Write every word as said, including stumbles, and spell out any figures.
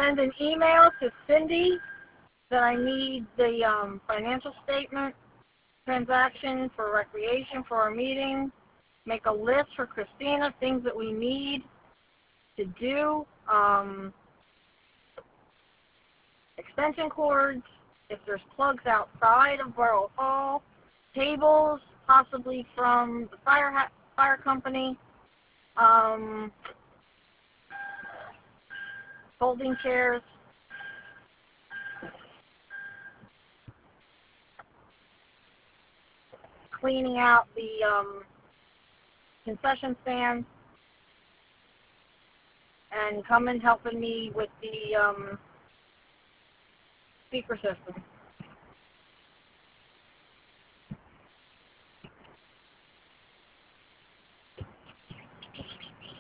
send an email to Cindy that I need the um, financial statement transaction for recreation for our meeting. Make a list for Christina, things that we need to do. Um, extension cords, if there's plugs outside of Borough Hall, tables, possibly from the fire ha fire company, um, folding chairs, cleaning out the um, concession stand, and coming helping me with the um, speaker system.